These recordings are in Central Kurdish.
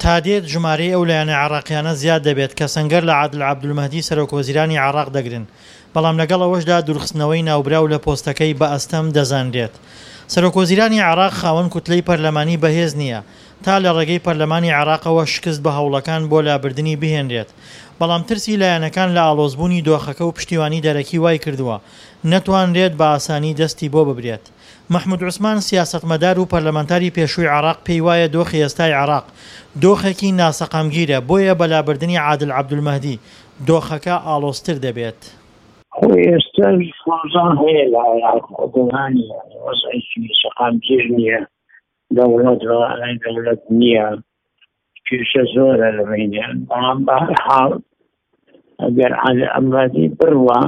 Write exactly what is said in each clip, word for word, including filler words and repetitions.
تا دێت ژمارەی ئەو لایەنە عێراقیانە زیاد دەبێت کە سەنگەر لە عادل عەبدولمەهدی سەرۆکوەزیرانی عێراق دەگرن، بەڵام لەگەڵ ئەوەشدا دوورخستنەوەی ناوبراو لە پۆستەکەی بە ئەستەم دەزانرێت. سەرۆکوەزیرانی عێراق خاوەن کوتلەی پەرلەمانی بەهێز نییە تا لە ڕێگەی پەرلەمانی عێراقەوە شکست بە هەوڵەکان بۆ لابردنی بهێنرێت، بەڵام ترسی لایەنەکان لە ئاڵۆزبوونی دۆخەکە و پشتیوانی دەرەکی وای کردووە نەتوانرێت بە ئاسانی دەستی بۆ ببرێت. محمود عوسمان سیاسەتمەدار و پەرلەمانتاری پێشووی عێراق پێی وایە دۆخی ئێستای عێراق دۆخێکی ناسەقامگیرە، بۆیە بەلابردنی عادل عەبدولمەهدی دۆخەکە ئاڵۆزتر دەبێت. خۆی ئێستا خۆزان هەیە لە عێراق خۆگوڵانی وەزعێکی سەقامگیر نییە، دەوڵەت ڕەوانەی دەوڵەت نییە، کێشە زۆرە لە بینیان، بەڵام بە هەر حاڵ ئەگەر عادل عەبدولمەهدی بڕوە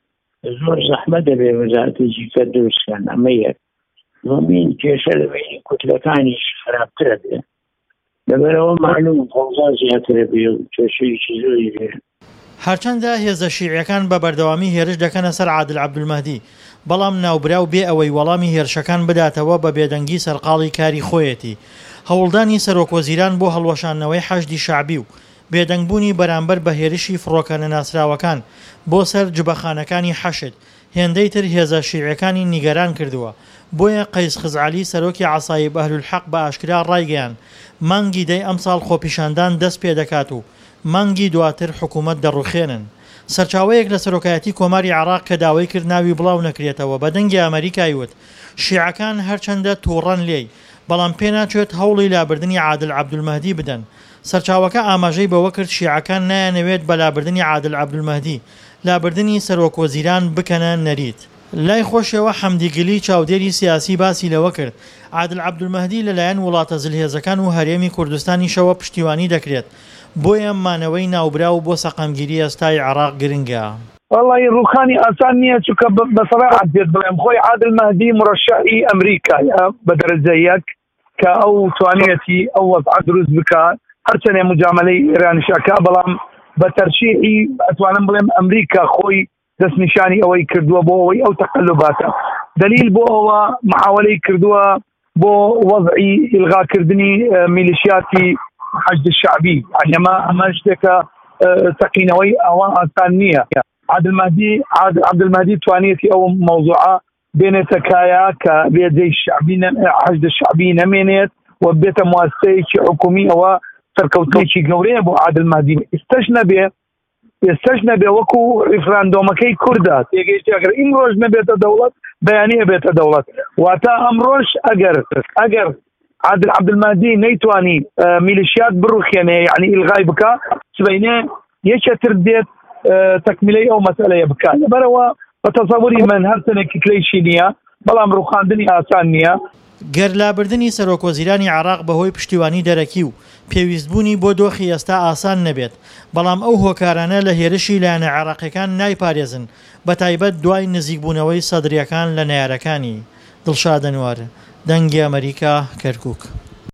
زۆر زەحمەت دەبێت وەزارەتێکی کە دروستکەن. ئەمە یەک. دووەمین کێشە لە بینی کوتلەکانیش خراپترە بێت، لەبەرەوە معلوم فەوزا زیاترە بێ و کێشەیەکی زۆری بێ. هەرچەندە هێزە شیعیەکان بە بەردەوامی هێرش دەکەنە سەر عادل عەبدولمەهدی، بەڵام ناوبراو بێ ئەوەی وەڵامی هێرشەکان بداتەوە بە بێدەنگی سەرقاڵی کاری خۆیەتی. هەوڵدانی سەرۆکوەزیران بۆ هەڵوەشاندنەوەی حەشدی شەعبی و بێدەنگبوونی بەرامبەر بە هێرشی فڕۆکە ناسراوەکان بۆ سەر جبەخانەکانی حەشد هێندەی تر هێزە شیعیەکانی نیگەران کردووە. بۆیە قەیس خزعەلی سەرۆکی عەسایب ئەهلولحەق بە ئاشکرا ڕایگەیاند مانگی دەی ئەمساڵ خۆپیشاندان دەست پێ دەکات و مانگی دواتر حکوومەت دەڕوخێنن. سەرچاوەیەک لە سەرۆکایەتی کۆماری عێراق کە داوای کرد ناوی بڵاو نەکرێتەوە بە دەنگی ئەمریکای وت شیعەکان هەرچەندە تووڕەن لێی، بەڵام پێناچێت هەوڵی لابردنی عادل عەبدولمەهدی بدەن. سەرچاوەکە ئاماژەی بەوە کرد شیعەکان نایانەوێت بە لابردنی عادل عەبدولمەهدی لابردنی سەرۆکوەزیران بکەنە نەریت. لای خۆشەوە حەمدی گلی چاودێری سیاسی باسی لەوە کرد عادل عەبدولمەهدی لەلایەن وڵاتە جلهێزەکان و هەرێمی کوردستانیشەوە پشتیوانی دەکرێت، بۆیە مانەوەی ناوبراو بۆ سەقامگیری ئێستای عێراق گرنگە. والله ڕوخانی ئاسان نییە چونکە بەسەراحەت بێت بڵێم خۆی عادل مەهدی مڕەشەحی ئەمریکایە بە دەرەجە یەک کە ئەو توانێتی ئەو وەزعە دروست بکات هەرچەندێ مجاملەی ئێرانیشەکە، بەڵام بە تەرشیحی ئەتوانم بڵێم ئەمریکا خۆی دەستنیشانی ئەوەی کردووە بۆ ئەوەی ئەو تەقەلوباتە. دلیل بۆ ئەوە محاولەی کردووە بۆ وەضعی ئیلغاکردنی میلیشیاتی حەشد شەعبی، یعنی ئەمە ئەمە شتێکە تەقینەوەی ئەوان ئاسان نییە. عادل مەهدی عادل عەبدولمەهدی توانێتی ئەو مەوزوعە بێنێتە کایە کە بێجەی شەعبی حەشد شەعبی نەمێنێت و بێتە مواسسەیەکی حکومی، ئەوە سەرکەوتنێکی گەورەیە بۆ عادل مەهدی. ئێستاش نەبێ ئێستاش نەبێ وەکو ریفراندۆمەکەی کووردا تێگەیشتی ئەگەر ئین ڕۆژ نەبێتە دەوڵەت بەیانیە بێتە دەوڵەت، واتە ئەمڕۆژ ئەگەر ئەگەر عادل عەبدولمەهدی نەیتوانی میلیشیات بڕوخێنێ یعنی ئیلغای بکە سبەینێ یەکێتر دێت تەکمیلەی ئەو مەسەلەیە بکات. لەبەرەوە بە تەسەووری من هەر سنێکی کلەیشی نییە، بەڵام ڕوخاندنی ئاسان نییە. گەر لابردنی سەرۆکوەزیرانی عێراق بەهۆی پشتیوانی دەرەکی و پێویستبوونی بۆ دۆخی ئێستا ئاسان نەبێت، بەڵام ئەو هۆکارانە لە هێرشی لایەنە عێراقیەکان نایپارێزن، بە تایبەت دوای نزیکبوونەوەی سەدرەکان لە نەیارەکانی. دڵشاد ئەنوار، دەنگی ئەمریکا، کەرکووک.